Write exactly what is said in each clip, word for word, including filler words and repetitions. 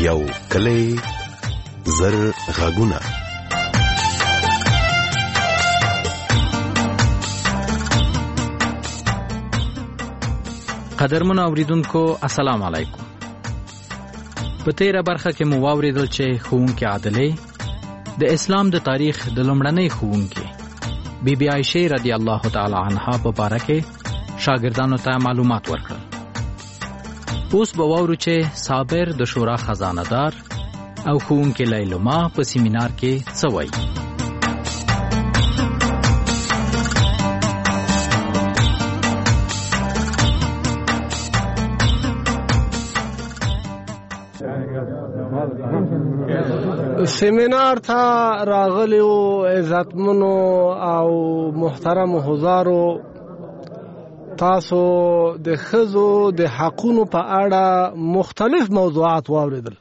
یو کلی زر غږونه. قدرمن اوریدونکو السلام علیکم. په تیره برخه کې مو واوریدل چې ښوونکې عادلې د اسلام د تاریخ د لومړنۍ ښوونکې بی بی عایشه رضی الله تعالی عنها په باره کې شاګردانو ته معلومات ورکړل. اوس به واورو چې صابر د شورا خزانه دار او ښوونکې لیلما په سیمینار کې څه وایي. سیمینار ته راغلیو عزتمنو او محترم حضارو، تاسو د ښځو د حقونو په اړه مختلف موضوعات واوریدل.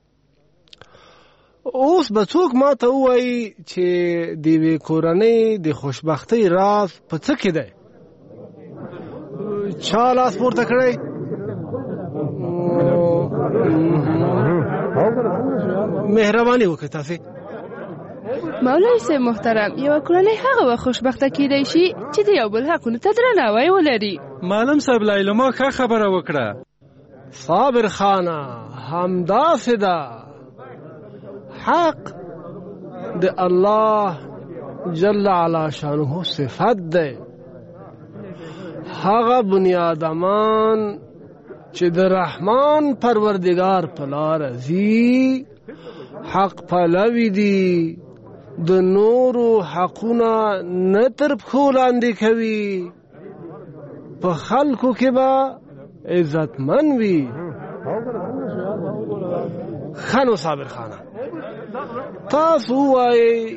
اوس به څوک ما ته ووایي چې د یوې کورنۍ د خوشبختۍ راز په څه کې دی؟ چا لاس پورته کړی؟ مهرباني وکړئ تاسې. مولوي صاحب محترم، یوه کورنۍ هغه وخت خوشبخته کیدای شي چې د یو بل حقونو ته درناوی ولري. معلم صاحب لیلما ښه خبره وکړه. صابر خانه همداسې ده. حق د الله جل علا شانه صفت دی. هغه بنیادمان چې د رحمان پروردگار په لاره ځي حق پلوي دي، د نورو حقونه نه تر پښو لاندې کوي، په خلکو کې به عزتمن وي. ښه نو صابر خانه، تاسو ووایئ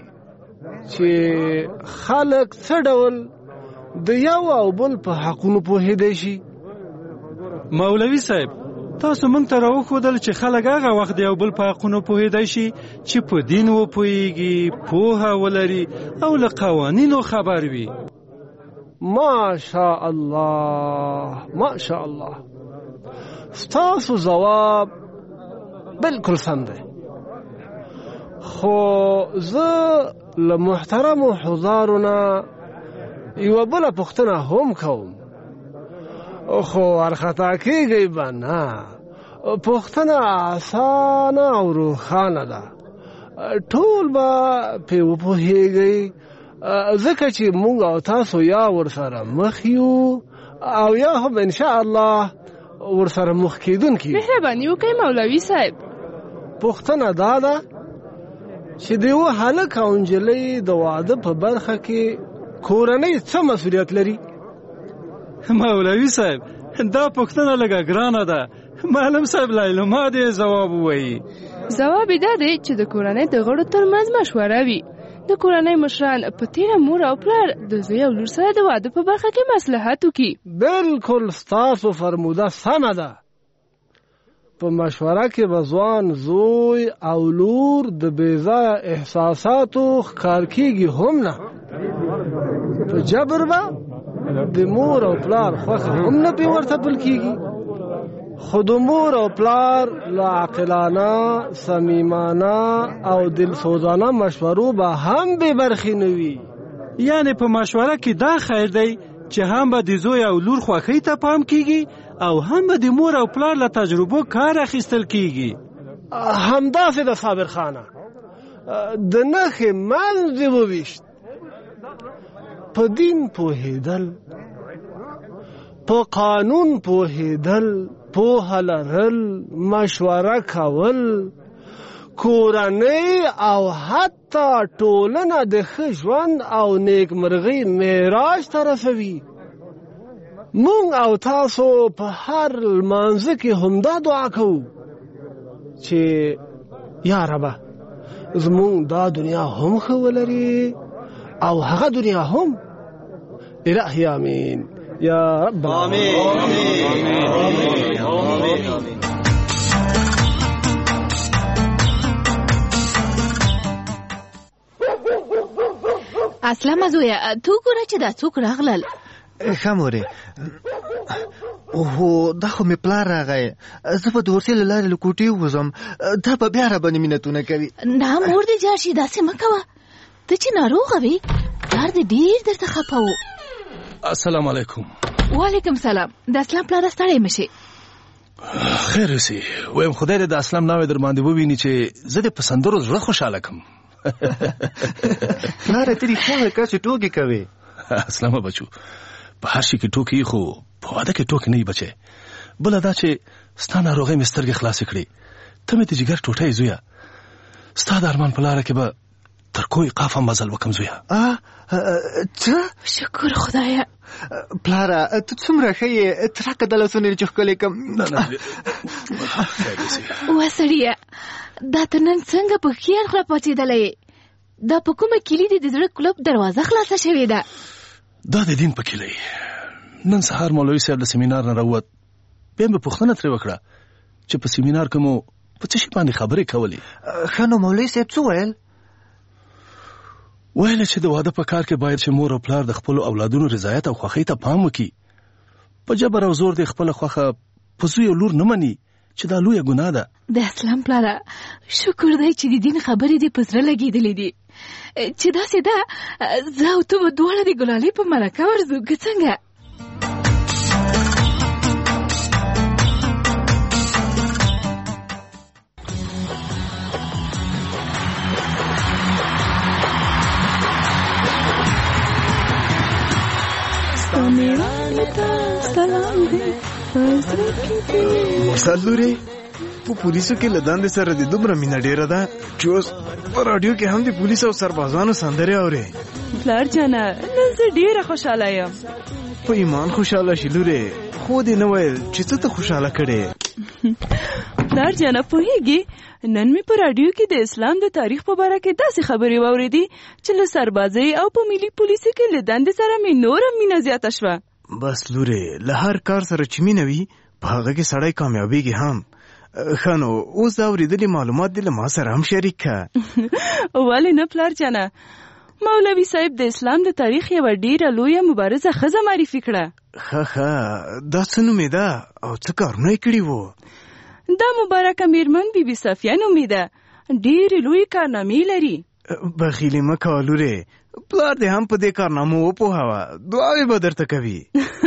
چې خلک څه ډول د یو او بل په حقونو پوهېدی شي؟ مولوي صاحب، تاسو موږ ته راوښودل چې خلک هغه وخت د یو بل په حقونو پوهېدی شي چې په دین وپوهېږي، پوهه ولري او له قوانینو خبر وي. ماشاء الله ماشاء الله، ستاسو ځواب بالکل سم دی. خو زه له محترمو حضارو نه یوه بله پوښتنه هم کوم، خو ورخطا کېږئ به نه. پوښتنه اسانه او روښانه ده، ټول به پرې وپوهېږئ، ځکه چې موږ او تاسو یا ورسره مخ یو او یا هم انشاءالله ورسره مخ کېدونکي. مهرباني وکړئ مولوي صاحب. پوښتنه دا ده چې د یوه هلک او نجلۍ د واده په برخه کې کورنۍ څه مسؤلیت لري؟ مولوي صاحب، دا پوښتنه لږه ګرانه ده. معلم صاحب لیلما دې ځواب ووایي. ځواب یې دا دی چې د کورنۍ د غړو ترمنځ مشوره وي. د کورنۍ مشران په تیره مور او پلار د زوی او لور سره د واده په برخه کې مصلحت وکړي. بالکل ستاسو فرموده سمه ده. په مشوره کې به ځوان زوی او لور د بېځایه احساساتو ښکار کېږي هم نه. په جبر به د مور او پلار خوښه هم نه پې ورته پل کېږي. خو د مور او پلار له عاقلانه، صمیمانه او دلسوزانه مشورو به هم بې برخې نه وي. یعنې په مشوره کې دا خیر دی چې هم به د زوی او لور خوښۍ ته پام کېږي او هم به د مور او پلار له تجربو کار اخیستل کېږي. همداسې د صابر خانه د نښې منځ دې وویشت. په دین پوهېدل، په قانون پوهېدل، پوهه لرل، مشوره کول، کورنۍ او حتی ټولنه د ښه ژوند او نیکمرغۍ معراج ته رسوي. مونږ او تاسو په هر لمانځه کې همدا دعا کوو چې یا ربه زمونږ دا دنیا هم ښه ولري او هغه دنیا هم. الهی آمین یا رب. آمین آمین آمین آمین. اسلام زویا، تو ګوره چې دا څوک راغلل. ښه مورې، اوهو دا خو مې پلار راغی، زه به د ورسې له لارې له کوټې ووځم، دا به بیا راباندې مینتونه کوي. نه مور دې جار شي، داسې مه کوه. ته چې ناروغه وې پلار دې ډېر درته خفه و. السلام علیکم. وعلیکم سلام. د اسلام پلاره ستړی مه شې. خیر اوسې. وایم خدای دې د اسلام ناوې در باندې وویني چې زه دې په سندرو زړه خوشحاله کړم. پلاره ته رښتیا وایه چې ټوکې کوې. اسلامه بچو، په هر شي کې ټوکې خو په واده کې ټوکې نه وي بچی. بله دا چې ستا ناروغۍ مې سترګې خلاصې کړې، ته مې د جګر ټوټه یې زویه. ستا د ارمان په لاره کې به تر کوی قاف هم مزل وکم زویه. څه؟ شکر خدایه. پلاره ته څومره ښه یې، ته راکړه دا لاسونه چې ښکلې کړم. وه سړیه، دا ته نن څنګه په خیال خوله پاڅېدلی یې؟ دا په کومه کلي دې د زړه کلوب دروازه خلاصه شوې ده؟ دا د دین په کلي. نن سهار مولوي صاحب د سیمینار نه راووت، بیا مې پوښتنه ترې وکړه چې په سیمینار کې مو په څه شي باندې خبرې کولې. ښه نو مولوي صاحب څه ویل؟ ویل چې د واده په کار کې باید چې مور او پلار د خپلو اولادونو رضایت او خوښۍ ته پام وکړي. په جبر او زور دې خپله خوښه په زوی او لور نه مني چې دا لویه ګناه ده. د اسلام پلاره شکر دی چې د دین خبرې دې په زړه لګېدلې دي، چې داسې ده زه او ته به دواړه د ګلالۍ په مرکه ورځو که څنګه؟ مرسل لورې، په پولیسو کې له دندې سره د دومره مینه ډېره ده چې اوس په راډیو کې هم د پولیس او سربازانو سندرې اورې. پلار جانه نن زه ډېره خوشحاله یم. په ایمان خوشحاله شي لورې، خو دې نه ویل چې څه ته خوشحاله کړې. پلار جانه پوهېږي نن مې په راډیو کې د اسلام د تاریخ په باره کې داسې خبرې واورېدې چې له سربازۍ او په ملي پولیسو کې له دندې سره مې نوره مینه زیاته شوه. بس لورې، له هر کار سره چې مینه وي په هغه کې سړی کامیابېږي هم. ښه نو اوس دا اورېدلي معلومات دې له ما سره هم شریک کړه. ولې نه پلار جانه، مولوي صاحب د اسلام د تاریخ یوه ډېره لویه مبارزه ښځه معرفي کړه. ښه ښه، دا څه نومېده او څه کارونه یې کړي وو؟ دا مبارکه میرمن بی بی صفیه نومېده، ډېرې لویې کارنامې لري. بخیلې مه کوه لورې، پلار دې هم په دې کارنامو وپوهوه، دعاوې به درته کوي.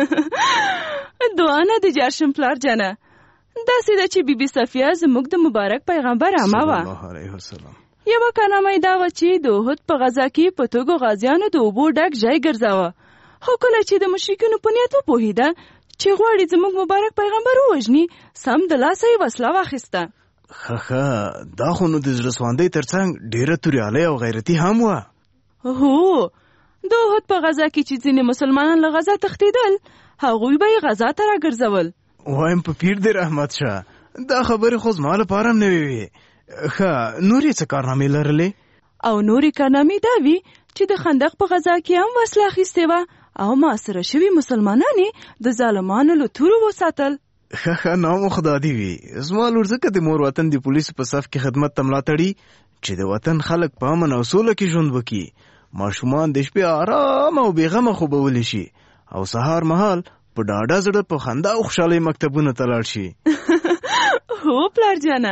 دعا نه دې جار شم پلار جانه، داسې ده چې بی بی صفیه زموږ د مبارک پیغمبر عمه وه. یوه کارنامه یې دا وه چې د احد په غزا کې په توګو غازیانو د اوبو ډک ژی ګرځاوه، خو کله چې د مشرکینو په نیت وپوهېده چې غواړي زموږ مبارک پیغمبر ووژني، سم د لاسه یې وسله واخیسته. ښه ښه، دا خو نو د زړه سواندۍ تر څنګ ډېره توریالی او غیرتي هم وه. هو، د احد په غزا کې چې ځینې مسلمانان له غزا تښتېدل، هغوی به یې غزا ته راګرځول. وایم په پیر دې رحمت شه، دا خبرې خو زما لپاره هم نوې وې. ښه، نورې څه کارنامې لرلې؟ او نورې کارنامې دا وي چې د خندق په غزا کې هم وسله اخیستې وه او محاصره شوي مسلمانان یې د ظالمانو له تورو وساتل. ښه ښه، نام خدا دې وي. زما لور ځکه د مور وطن د پولیسو په صف کې خدمت ته ملا تړي چې د وطن خلک په امن او سوله کې ژوند وکړي، ماشومان د شپې آرام او بېغمه خوبولی شي او سهار مهال په ډاډه زړه په خندا او خوشحالۍ مکتبونو ته لاړ شي. هو پلار جانه.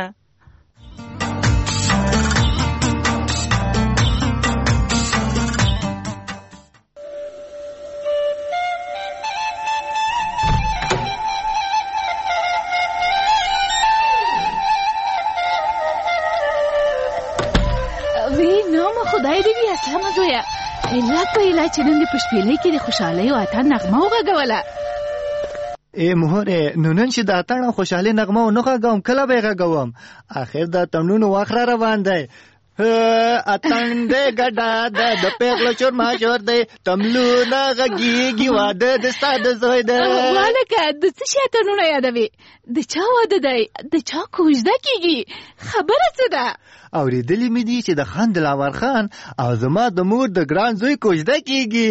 خدای دې وي اسلامه زویه، علت په علت چې نن دې په شپېلۍ کې د خوشحالۍ او اتڼ نغمه وغږوله. ای مهورې، نو نن چې د اتڼ او خوشحالۍ نغمه ونه غږوم کله به یې غږوم؟ اخر د اتڼونو وخت را روان دی. اتڼ دی ګډه ده د پیغلو چور ماشور دی، تملونه غږېږي واده د ستا د زوی دی. والکه د څه شي اتڼونه یادوې؟ د چا واده دی؟ د چا کوژده کېږي؟ خبره څه ده؟ اورېدلې مې دي چې د خان دلاور خان او زما د مور د ګران زوی کوژده کېږي.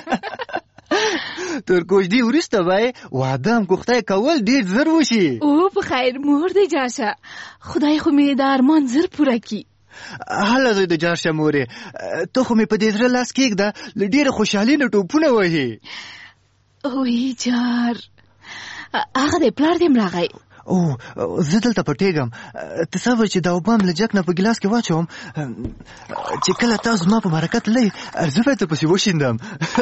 تر کوژدې وروسته به یې واده هم کوختی کول ډېر زر وشي. او په خیر مور دې جاشه، خدای خو مې د ارمان زر پوره کړي. هله زوی د جار شه مورې، ته خو مې په دې زړه لاس کېږده، له ډېره خوشحالۍ نه ټوپونه وهې. اوی جار، هغه د پلار دې راغی. او زه دلته پټېږم. تصور چې دا اوبه م له جګ نه په ګیلاس کې واچوم چې کله تاسو زما په مرکه تلئ زه به یې درپسې وشیندم.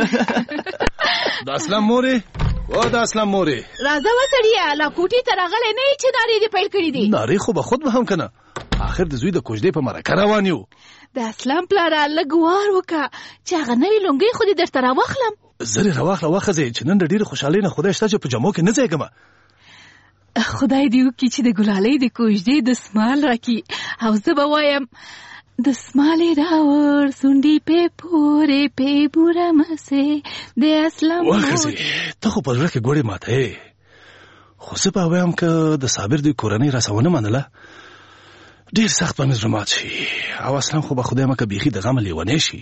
د اسلام مورې او د اسلام مورې راځه وسړیه، لا کوټې ته راغلی نه یې چې نارې دې پیل کړي دي. نارې خو به خود به هم که نه، آخر د زوی د کوژدې په مرکه روان یو. د اسلام پلاره لږ وار وکړه چې هغه نوې لونګۍ خو دې درته راواخلم. زر یې راواخله وښځې چې نن د ډېرې خوشحالۍ نه خدای شته چې په جامو کې نه ځایږمه. خدای دې وکړي چې د ګلالۍ د کوژدې دستمال راکړي او زه به وایم دستمال یې راوړ سونډي پې پورې پې بوره مسې د اسلام مور. وښځې ته خو په زړه کې ګوړې ماته خو زه به وایم که د صابر دوی کورنۍ راسه ونه منله ډېر سخت به مې زړه مات شي او اسلام خو به خدای مکه بیخي د غمه لیونی شي.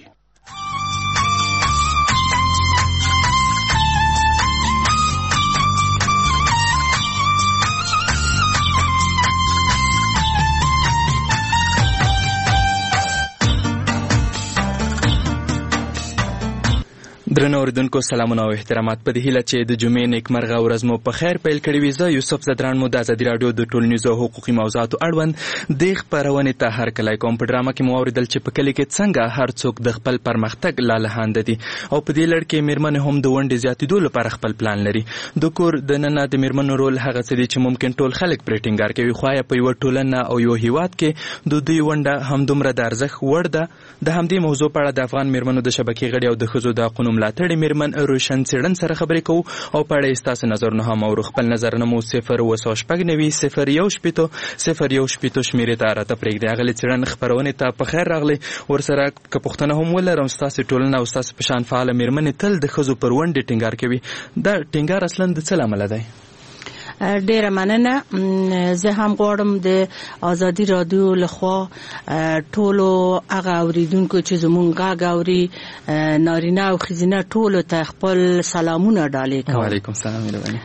درنو اوریدونکو سلامونه او احترامات. په دې هیله چې د جمعې نیکمرغه ورځ مو په خیر پیل کړې وي. زه یوسف زدران مو د ازادي راډیو د ټولنیزو او حقوقي موضوعاتو اړوند دې خپرونې ته هرکلی کوم. په ډرامه کې مو واورېدل چې په کلي کې څنګه هر څوک د خپل پرمختګ لالهانده دي او په دې لړ کې میرمنې هم د ونډې زیاتېدو لپاره خپل پلان لري. د کور دننه د میرمنو رول هغه څه دي چې ممکن ټول خلک پرې ټینګار کوي، خو آیا په یوه ټولنه او یو هیواد کې د دوی ونډه همدومره د ارزښت وړ ده؟ د همدې موضوع په اړه د افغان میرمنو د شبکې غړي او د ښځو د حقونو ملاتړې میرمن روشن څېړن سره خبرې کوو او په اړه یې ستاسو نظرونه هم اورو. خپل نظرونه مو صفر اوه سوه شپږ نوي صفر یو شپېتو صفر یو شپېتو شمېرې ته راته پرېږدئ. اغلې څېړن خپرونې ته په خیر راغلی. ورسره که پوښتنه هم ولرم، ستاسې ټولنه او ستاسې په شان فعاله میرمنې تل د ښځو پر ونډې ټینګار کوي. دا ټینګار اصلا د څه له امله دی؟ ډیره مننه. زه هم غواړم د ازادي رادیو لخوا ټولو هغه اوریدونکو چې زمونږ غږ اوري نارینه او ښځینه ټولو ته خپل سلامونه ډالې کوم. وعلیکم السلام.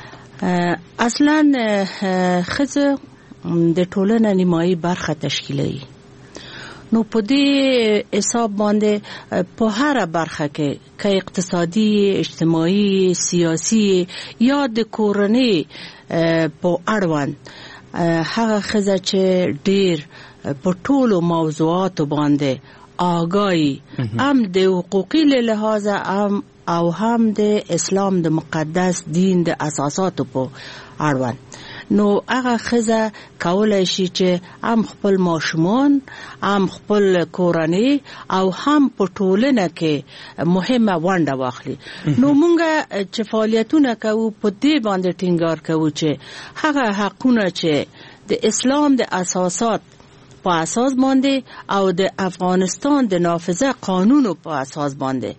اصلا ښځه د ټولنې نیمایي برخه تشکیلوي، نو په دې حساب باندې په هر برخه کې که اقتصادي، اجتماعي، سیاسي یا د کورنۍ په اړوند هغه ښځه چې ډېر په ټولو موضوعاتو باندې آگاهي هم د حقوقي له لحاظه هم او هم د اسلام د مقدس دین د اساساتو په اړوند، نو هغه ښځه کولای شي چې هم خپل ماشومان، هم خپل کورنۍ او هم په ټولنه کې مهمه ونډه واخلي. نو مونږ چې فعالیتونه کوو په دې باندې ټینګار کوو چې هغه حقونه چې د اسلام د اساسات په اساس باندې او د افغانستان د نافذه قانونو په اساس باندې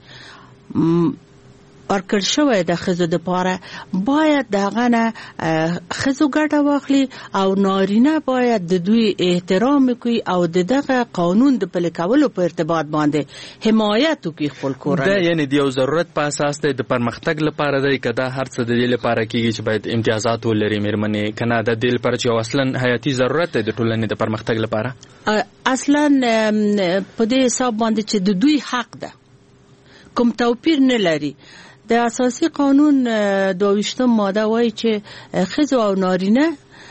ورکړل شوی د ښځو دپاره باید د هغه نه ښځو ګټه واخلي او نارینه باید د دوی احترام وکړي او د دغه قانون د پلي کولو په ارتباط باندې حمایت وکړي خپل کورنۍ. دا یعنې د یو ضرورت په اساس دی، د پرمختګ لپاره دی، که دا هر څه د دې لپاره کېږي چې باید امتیازات ولري میرمنې، که نه د دې لپاره چې یو اصلا حیاتي ضرورت دی د ټولنې د پرمختګ لپاره؟ اصلا په دې حساب باندې چې د دوی حق ده، کوم توپیر نه لري. د اساسي قانون دویشتم ماده وایي چې ښځو او نارینه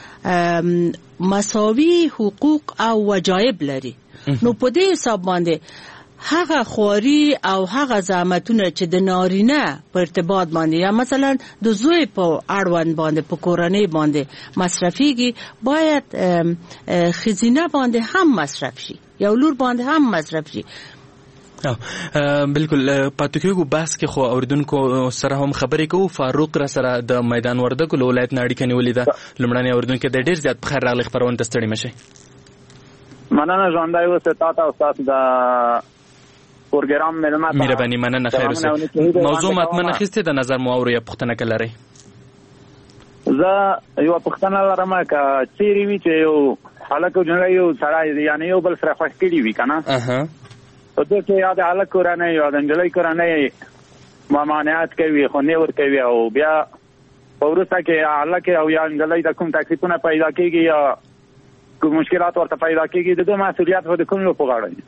مساوي حقوق او وجایب لري. نو په دې حساب باندې هغه خواري او هغه زحمتونه چې د نارینه په ارتباط باندې یا مثلا د زوی په اړوند باندې په کورنۍ باندې مصرفيږي باید ښځینه باندې هم مصرف شي، یو لور باندې هم مصرف شي. بالکل پاتې کېږو بحث کې، خو اوریدونکو سره هم خبرې کوو. فاروق را سره د میدان وردګو له ولایت نه اړیکه نیولې ده. لومړنی اوریدونکی دی، ډېر زیات په خیر راغلی خپرونې ته، ستړي مه شئ. مننه ژوندی اوسئ تا ته او ستاسو د پروګرام مېلمه ته مهرباني. مننه، خیر اوسئ. موضوع مطمئن اخیستې د نظر مو اورو یا پوښتنه که لرئ؟ زه یوه پوښتنه لرم، که چیرې وي چې یو هلک او جنۍ یو سړی یعنې یو بل سره خوښ کړي وي که نه، په دې کې یا د هلک کورنۍ یا د نجلۍ کورنۍ ممانعت کوي، خو نه ورکوي، او بیا په وروسته کې هلک او یا نجلۍ ته کوم تکلیفونه پیدا کېږي یا کوم مشکلات ورته پیدا کېږي، د دوی مسؤلیت به د کوم په غاړه وي؟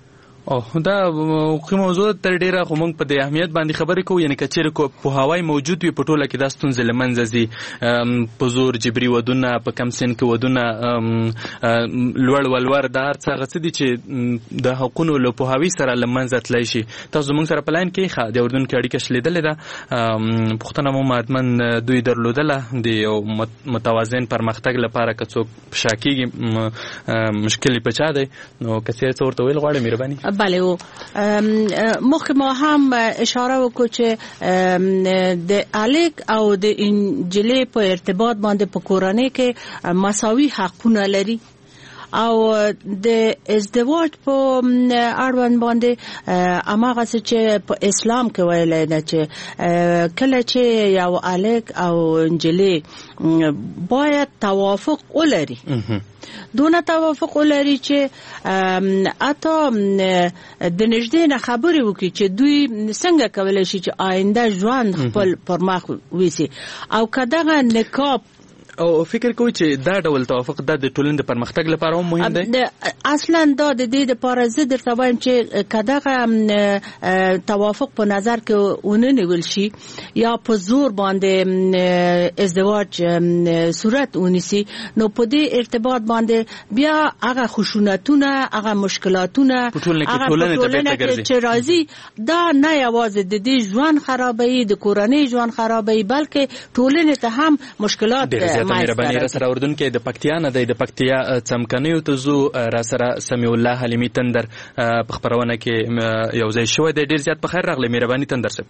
او دا خو موضوع تر ډیره خو موږ په دې اهمیت باندې خبرې کوو، یعنی کچېر کو په هوای موجود وي په ټوله کې دا ستونزې لمنځه ځي، په زور جبري ودونه، په کم سن کې ودونه، لوړ ولور، دا هر څه هغه څه دي چې د حقونو له پوهاوي سره لمنځه تللی شي. تاسو موږ سره په لاین کې ښه د اردن کې اړیکه شلیدلې ده، پوښتنه مو مادمن دوی درلودله د یو متوازن پرمختګ لپاره که څوک په شا کېږي مشکل یې په چا دی، نو که څه ورته ویل غواړئ مهرباني. بله و مخکې ما هم اشاره وکړو چې د الک او د انجلۍ په ارتباط باندې په کورنۍ کې مساوي حقونه لري او د ازدواج په اړوند باندې هماغه څه چې په اسلام کې ویلی ده چې کله چې یو الک او انجلۍ باید توافق ولري، دونه توافق ولري چې اته د نږدې نه خبرې وکړي چې دوی څنګه کولی شي چې آینده ژوند خپل پر مخ ویسي، او که دغه نکاح او فکر کوي چې دا ډول توافق دا د ټولنې د پرمختګ لپاره هم مهم دی. اصلا دا د دې لپاره زه درته وایم چې که دغه توافق په نظر کې ونه نیول شي یا په زور باندې ازدواج صورت ونیسي، نو په دې ارتباط باندې بیا هغه خشونتونه، هغه مشکلاتونه، هغه ټولنه چې راځي دا نه یوازې د دې ژوند خرابوي، د کورنۍ ژوند خرابوي، بلکې ټولنې ته هم مشکلات مهرباني. را سره اردن کې د پکتیا نه دی، د پکتیا څمکنیو ته زو، را سره سمیع الله حلیمی تندر په خبرونه کې یو ځای شوی دی. ډیر زیات په خیر راغلی مهرباني تندر صاحب.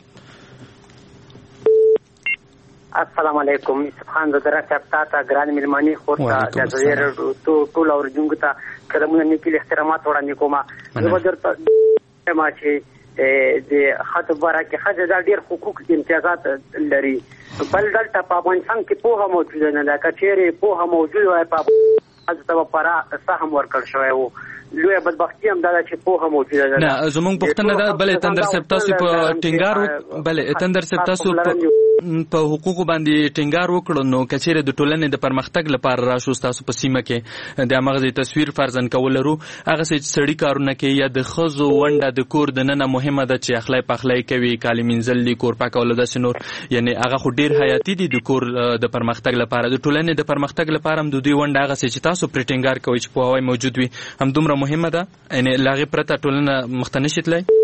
السلام علیکم. یوسف خان زدره صاحب تاسو ګران ملمانی خورته د زیر ټول اوریدونکو ته قدمونه نیکي احترامات وړاندې کوم. زه درته ما چې د خطبه را کې خځه دا ډیر حقوق امتیازات لري، بل دلته په افغانستان کې پوهه موجوده نه ده. که چیرې پوهه موجود وای په افغانستان ته به پوره سهم ورکړل شوی و. لویه بدبختي هم دا ده چې پوهه موجوده ده. نه زموږ پوښتنه ده. بلې تندر صاحب تاسو په ټینګار بلې تندر صاحب تاسو په حقوقو باندې ټینګار وکړو، نو که چیرې د ټولنې د پرمختګ لپاره راشو تاسو په سیمه کې د همغه تصویر فرضاً کول لرو، هغه څه سړي کارونه کوي یا د ښځو ونډه د کور دننه مهمه ده چې اخلای پخلای کوي، کالي مینځل دي، کور پاکول داسې نور، یعنی هغه خو ډېر حیاتي دي د کور د پرمختګ لپاره. د ټولنې د پرمختګ لپاره هم د دوی ونډه هغه څه چې تاسو پرې ټینګار کوئ چې پوهاوی موجود وي همدومره مهمه ده، یعنی له هغې پرته ټولنه مخته نه شي تللی.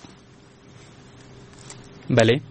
بلې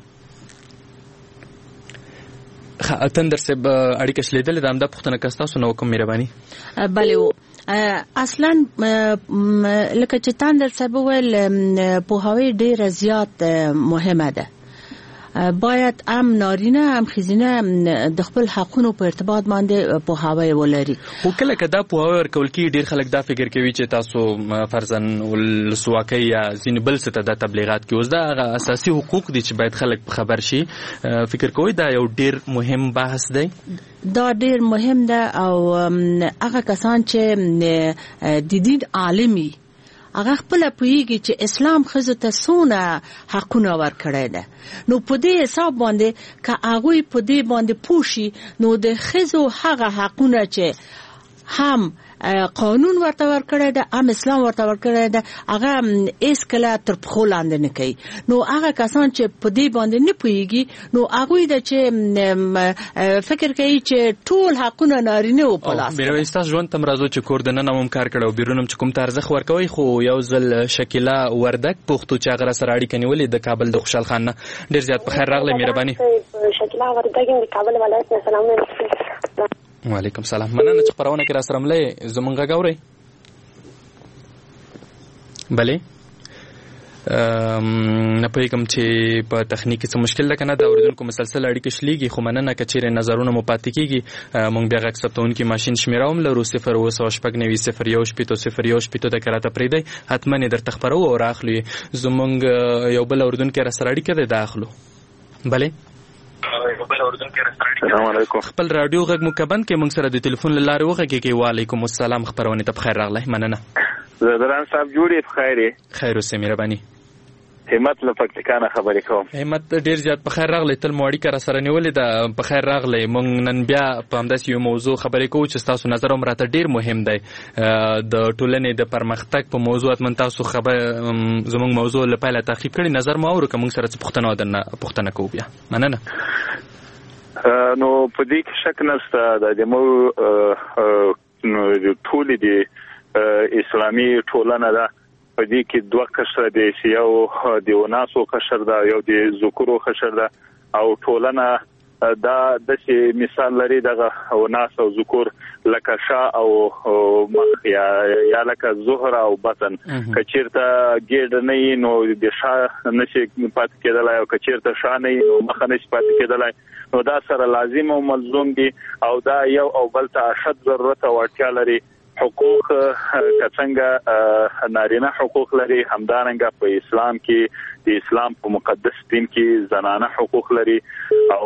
تندر صاحب اړیکه شلیدلې ده، همدا پوښتنه که ستاسو نه وکړم مهرباني. بلې اصلا لکه چې تندر صاحب وویل پوهاوی ډېره زیات مهمه ده، باید هم نارینه هم ښځینه د خپل حقونو په ارتباط باندې پوهاوی ولري. خو کله که دا پوهاوی ورکول کېږي ډېر خلک دا فکر کوي چې تاسو فرضاً ولسواکۍ یا ځینې بل څه ته دا تبلیغات کوي. اوس دا هغه اساسي حقوق دي چې باید خلک خبر شي. فکر کوئ دا یو ډېر مهم بحث دی؟ دا ډېر مهم ده او هغه کسان چې د دین عالمي هغه خپل پوهیږي چې اسلام ښځو ته څونه حقونه ورکړی ده، نو په دې حساب باندې که هغوی په دې باندې پوه شي نو د ښځو هغه حقونه چې هم قانون ورته ورکړی ده هم اسلام ورته ورکړی ده هغه هیڅکله تر پښو لاندې نه کوي. نو هغه کسان چې په دې باندې نه پوهیږي نو هغوی ده چې فکر کوي چې ټول حقونه نارینه و په لاس. میرویس تاسو ژوند ته هم راځو چې کور دننه هم کار کړی او بیرون هم چې کوم ته ارزښت ورکوئ، خو یو ځل شکیله وردک پوښتو چې هغه راسره اړیکه نیولې د کابل د خوشحال خان نه. ډېر زیات په خیر راغلی مهرباني. شکیله وردک د کابل ولایت نه سلام علیکم. وعلیکم سلام. مننه چې خپرونه کې را سره ملئ زمونږ غږ اورئ. بلې نه پوهېږم چې په تخنیک کې څه مشکل ده که نه، د اورېدونکو مسلسل اړیکه شلیږي، خو مننه که چیرې نظرونه مو پاتې کېږي. موږ بیا غږ ثبتوونکي ماشین شمېره هم لرو صفر اوه سوه شپږ نوي صفر یو شپېتو صفر یو شپېتو ته که راته پرېږدئ حتما یې درته خپروو او راخلو یې. زموږ یو بل اورېدونکی را سره اړیکه دی، دا اخلو. بلې السلام علیکم. خپل رادیو غږ مو کبند کې موږ سره د ټلیفون له لارې وغږېږئ. وعلیکم السلام. خپرونې ته په خیر راغلی. مننه. زدران صاحب جوړې په خیر یې؟ خیر اوسئ مهرباني. همت له پکتیکا نه خبرې کوم. همت ډیر زیات په خیر راغلی، تل مو اړیکه راسره نیولې ده. په خیر راغلی. موږ نن بیا په همداسې یو موضوع خبرې کوو چې ستاسو نظر هم راته ډیر مهم دی. د ټولنې د پرمختګ په موضوع من تاسو خبر زموږ موضوع له پیله تعقیب کړي، نظر مو اورو که موږ سره څه پوښتنه درنه پوښتنه کوو. بیا مننه. نو په دې کې شک نشته د مو ټولې د اسلامي ټولنه ده. په دې کې دوه قشر دي، یو د وناسو قشر ده، یو د ذکرو قشر ده. او ټولنه دا د مثال لري دغه وناس او ذکر لکه شا او مخ یا یا لکه زهر او بطن. کچیرته ګډ نه نو د شا نشي پات کېدلای، او کچیرته شا نه نو مخ نشي پات کېدلای. نو دا سره لازم او ملزوم دي، او دا یو او بل ته اشد ضرورت او اړتیا لري. حقوق څنګه نارینه حقوق لري، همدارنګه په اسلام کې د اسلام په مقدس دین کې زنانه حقوق لري. او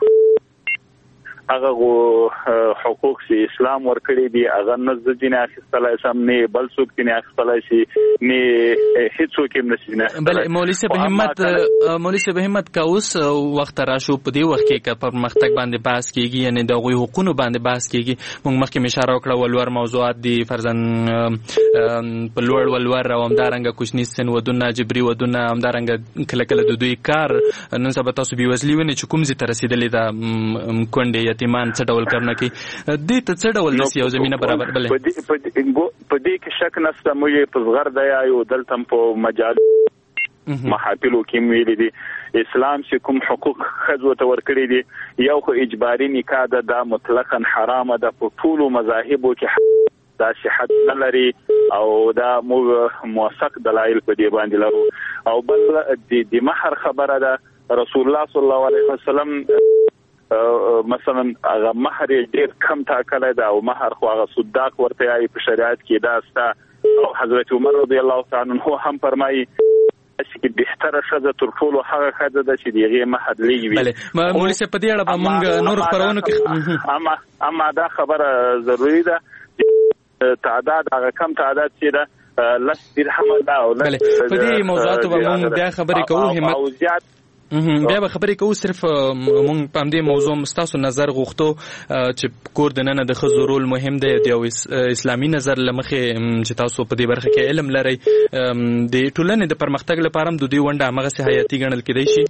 هغه حقوق چې اسلام ورکړي دي هغه نه د دین اخیستلای سم نه بل څوک دین اخیستلای شي نه هیڅ څوک هم نشي نه. بل مولوی صاحب همت مولوی صاحب همت کا اوس وخت راشو په دې وخت کې په پرمختګ باندې بحث کیږي، یعنی د غوي حقوقو باندې بحث کیږي. موږ مخکې اشاره وکړه ولور موضوعات دي، فرضاً په لوړ ولور او همدارنګه کوچني سن ودونه، جبري ودونه، همدارنګه کله کله د دوی کار نن سبا تاسو بي وزلي ونی چې کوم زی تر رسیدلې دا کونډې یتیمان څه ډول کارونه کوي، دې ته څه ډول د یو زمينه برابر بلې په دې کې شک نشته. موږ په صغر د یو دلته په مجال محافلو کې ویلي دي اسلام چې کوم حقوق خزو ته ورکړي دي، یو خو اجباري نکاح ده، دا مطلقاً حرام ده په ټولو مذاهبو کې، دا صحت نه لري او دا موږ موثق دلایل په دې باندې لرو. او بل د مہر خبره ده، رسول الله صلی الله علیه وسلم مثلا هغه مہر ډیر کم ټاکلی ده، او مہر خو هغه صداق ورته یې په شریعت کې دا سته. او حضرت عمر رضی الله تعالی عنہ هم فرمایي چې بهتره ښځه تر ټولو هغه ښځه ده چې د هغې مهر لږ وي. بله مولوي صاحب په دې اړه به موږ نور خپرونو کې اما اما دا خبره ضروري ده، تعداد هغه کم تعداد چې ده لس درهم ده. او بله په دې موضوعاتو به موږ بیا خبرې کوو. همت بیا به خبرې کوو. صرف مونږ په همدې موضوع ستاسو نظر غوښتو چې کور دننه د ښځو رول مهم دی، د یو اسلامي نظر له مخې چې تاسو په دې برخه کې علم لرئ، د ټولنې د پرمختګ لپاره هم د دوی ونډه هماغسې حیاتي ګڼل کېدای شي.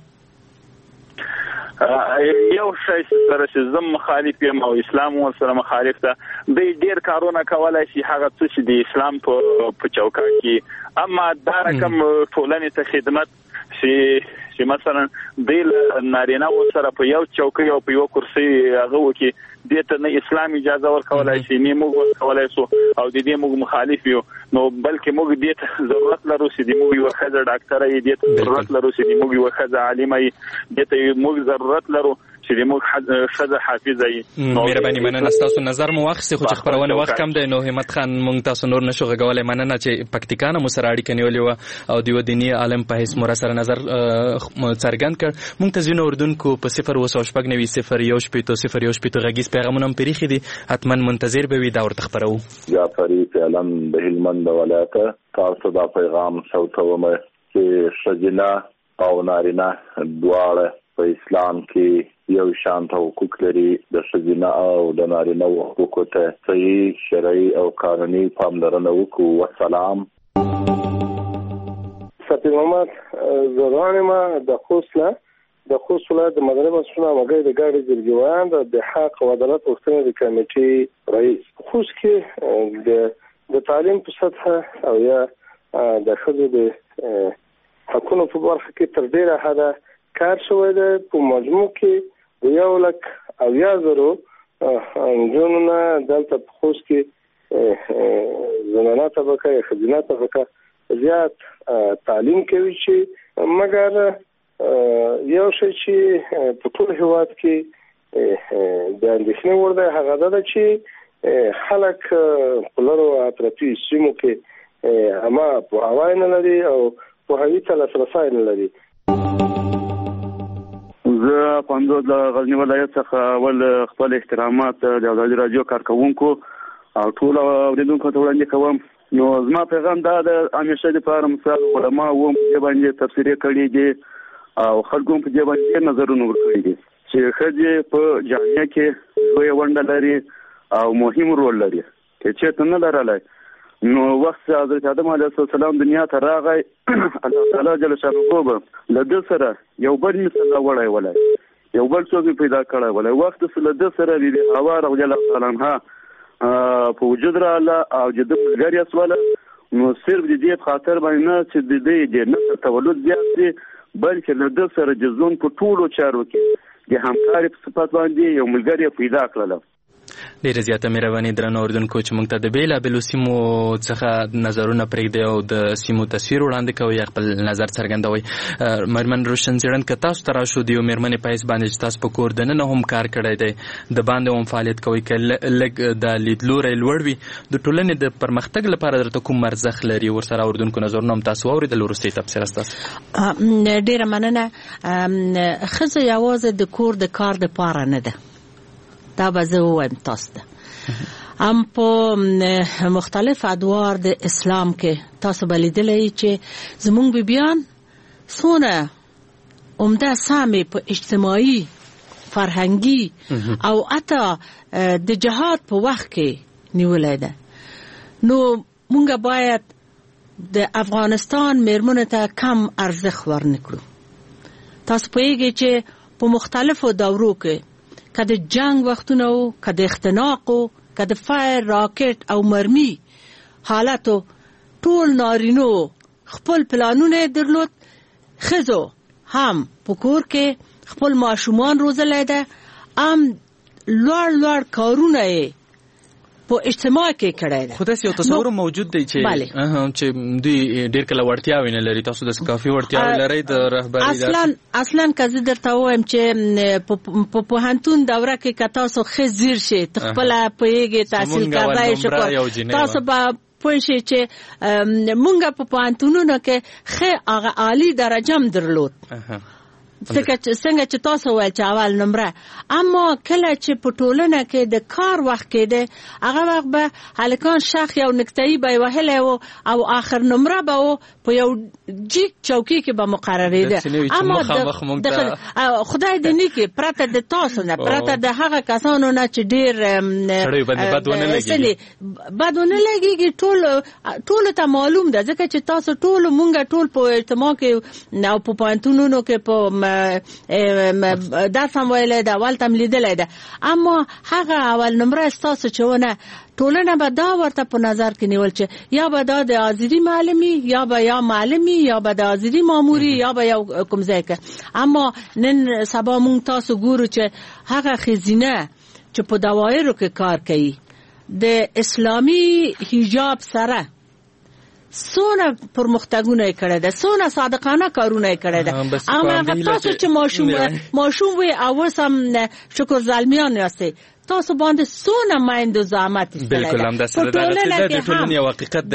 یو شی سره چې زم مخالف یم او اسلام ورسره مخالف ده، دوی ډیر کارونه کولای شي هغه څه چې د اسلام په چوکاټ کې، اما دا رقم ټولنې ته خدمت چې چې مثلا د نارینه سره په یو چوکۍ او په یو کرسي هغه وکي، دې ته نه اسلام اجازه ورکولای شي نه موږ ورکولای شو، او د دې موږ مخالف یو. نو بلکې موږ دې ته ضرورت لرو چې د موږ یو ښځه ډاکټر یې، دې ته ضرورت لرو چې د موږ یو ښځه عالمه یې، دې ته موږ ضرورت لرو چې د موږ ښځه حافظه یې. مهرباني مننه، ستاسو نظر مو واخیستې، خو چې خپرونه وخت کم دی نو همت خان موږ تاسو نور نشو غوړولای. مننه چې پکتیکا نه مو سره اړیکه نیولې وه او د یو دیني عالم په حیث مو سره نظر څرګند کړ. موږ ته ځینو اردوونکو په صفر اوه سوه شپږ نوي صفر یو شپېته صفر یو شپېته غږیز پیغامونه هم پرېښي دي، حتما منتظر به وي، دا ورته خپروو. جعفري فعلا د هلمند ولایته تاسو دا پیغام صوتوم چې ښځینه او نارینه دواړه په اسلام کې یو شان حقوق لري. د ښځینه او د نارینه حقوقو ته صحیح شرعي او قانوني پاملرنه وکړو. والسلام. سفیر محمد زران ما د خوست نه د خوست ولایت د مدني بنسټونو همغږي د ګاډي جرګوان د حق او عدالت غوښتنې د کمیټې رئیس. خوست کې د د تعلیم په سطحه او یا د ښځو د حقونو په برخه کې تر ډیره حده کار شوی دی. په مجموع کې د یو لک اویا زرو نجونو دلته په خوست کې زنانه طبقه یا ښځینه طبقه زیات تعلیم کوي، چې مګر یو شی چې په ټول هیواد کې د اندېښنې وړ دی هغه دا ده چې خلک په لرو اطرافي سیمو کې اما پوهاوی نه لري او پوهاوي ته لاسرسی نه لري. زه پنځوس د غزني ولایت څخه اول خپل احترامات د ازادي راډیو کارکونکو او ټول اوریدونکو ته وړاندې کوم. نو زما پیغام دا د همیشه لپاره مثال علما و په دې باندې تفسیر کړي دي او خلکو په دې باندې نظرونه ورکړي دي چې ښځې په جامع کې لوی ونډه لري او مهم رول لري چې ته نه لرلای نو وخت حضرت آدم علیه السلام دنیا ته راغی الله تعالی جل شانه به له ده سره یو بل مثال وړی ولای یو بل څوک پیدا کړی ولای وخت سره له ده سره بیبي حوا رضی الله تعالی عنها په وجود رااله او چې د ملګري اسواله نو صرف د دې خاطر باندې نه چې د دې د نسل تولد زیات شي بلکې له ده سره د ژوند په ټولو چارو کې د همکارۍ په صفت باندې یو ملګری پیدا کړله. ډیره زیاته مهرباني درنو اوریدونکو چې موږ ته د بېلابېلو سیمو څخه نظرونه پرېږدئ او د سیمو تصویر وړاندې کوئ یا خپل نظر څرګندوئ. مېرمن روشن څېړن که تاسو ته راشو د یو مېرمنې په حیث باندې چې تاسو په کور دننه هم کار کړی دی د باندې هم فعالیت کوئ که لږ د لیدلوری لوړ وي د ټولنې د پرمختګ لپاره درته کوم ارزښت لري ورسره اوریدونکو نظرونه هم تاسو واورېدل وروستی تبصره ستاسو. ډیره مننه. ښځه یوازې د کور د کار دپاره نه ده دا به زه ووایم تاسو ته هم په مختلف ادوار د اسلام کې تاسو به لیدلی چې زمونږ بیبیان څونه عمده سهمې په اجتماعي فرهنګي او حتی د جهاد په وخت کې نیولی ده. نو مونږ باید د افغانستان مېرمنو ته کم ارزښت ورنکړو. تاسو پوهیږئ چې په مختلفو دورو کې که د جنگ وختونه و که د اختناق و که د فایر راکټ او مرمی حالتو ټول نارینو خپل پلانونه درلود. ښځو هم په کور کې خپل ماشومان روزلی ده هم لوړ لوړ کارونه یې په اجتماع کې کړی ده. خو داسې یو تصور موجود دی چې چې دوی ډېر کله وړتیاوې نه لري. تاسو داسې کافي وړتیاوې لرئ د رهبرۍ؟ اصلا اصلا که زه درته ووایم چې په پوهنتون دوره کې که تاسو ښه ځیر شئ ته خپله پوهېږئ تحصیل کردی شکر تاسو به پوه شئ چې مونږ په پوهنتونونو کې ښه هغه عالي درجه هم درلود څنګه چې تاسو ویل چې اول نمره. اما کله چې په ټولنه کې د کار وخت کې ده هغه وخت به هلکان شخ یو نکته‌ای به وهلی و او آخر نمره به و په یو جیک چوکۍ کې به مقررېده. اما خدای دې نیکي پرته د تاسو نه پرته د هغه کسانو نه چې ډېر بد ونه لګېږي ټولو ته معلوم ده ځکه چې تاسو ټولو مونږ ټول په اجتماع کې او په پوهنتونونو کې په درس هم ویلی ده اولته هم لیدلی ده. اما هغه اول نمره ستاسو چې ونه ټولنه به دا ورته په نظر کې نیول چې یا به دا د حاضري معلمي یا به یا معلمي یا به د حاضري ماموري یا به یو کوم ځای کې. اما نن سبا مونږ تاسو ګورو چې هغه ښځینه چې په دوایرو کې کار کوي د اسلامي حجاب سره سونه پرمختګونه کړی ده سونه صادقانه کارونه کړی ده. اما هغه تاسو چې ماشوم ماشوم وي او سم شکر زلمیان یاستئ تاسو باندې سونه مایند و زحمت ایستلی ده. بالکل همداسې ده. د ټولنې یو حقیقت